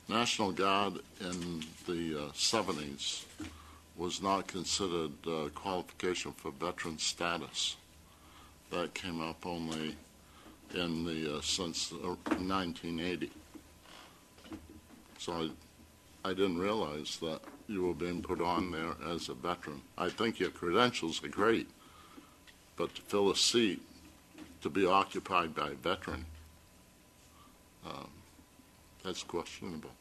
National Guard in the 70s was not considered qualification for veteran status. That came up only in the since 1980. So I didn't realize that you were being put on there as a veteran. I think your credentials are great, but to fill a seat to be occupied by a veteran, that's questionable.